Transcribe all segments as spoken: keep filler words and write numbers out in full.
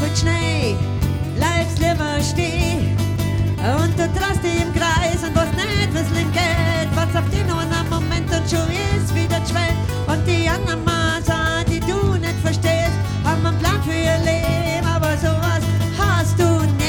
mit Schnee, bleibst lieber stehen. Und du drehst dich im Kreis und weißt nicht, was links geht. Was auf den einen Moment und schon ist wieder schwer. Und die anderen Maser, die du nicht verstehst, haben einen Plan für ihr Leben, aber sowas hast du nicht.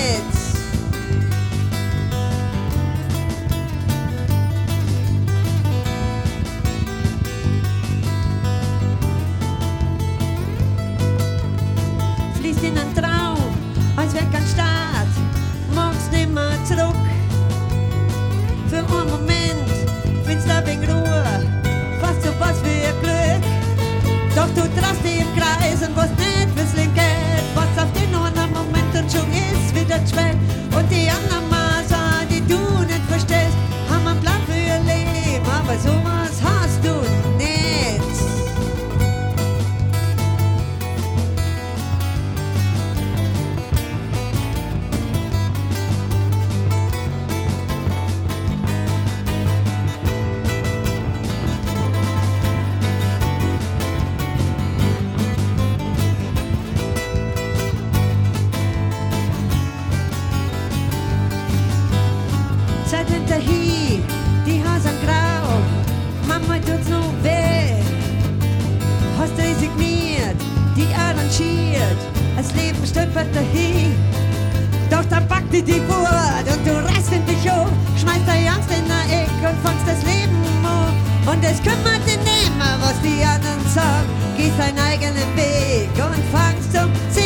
Fließt in einen Traum, als wär kein Start, morgens nimmer zurück. Für einen Moment findest du ein wenig Ruhe, fast so was wie ein Glück. Doch du drehst dich im Kreis und weißt nicht, wie's links geht. Was auf den anderen Moment und schon ist wieder schwer. Und die anderen Maser, die du nicht verstehst, haben einen Plan für ihr Leben, aber sowas hast du nicht. Zeit hinterher, die Hasen grau, Mama tut's noch weh. Hast resigniert, die arrangiert, das Leben stolpert dahin. Doch dann packt die die Wut und du reißt in dich hoch, schmeißt deine Angst in der Ecke und fangst das Leben an. Und es kümmert dich nicht mehr, was die anderen sagen, gehst deinen eigenen Weg und fangst zum Ziel.